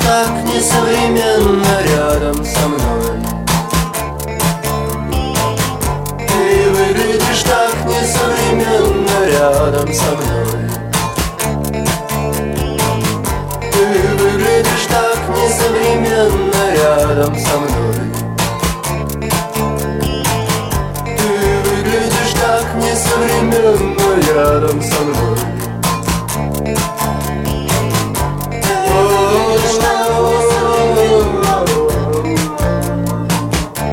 так несовременно рядом со мной. Ты выглядишь так несовременно рядом со мной. Ты выглядишь так несовременно рядом со мной. Ты выглядишь так несовременно рядом со мной.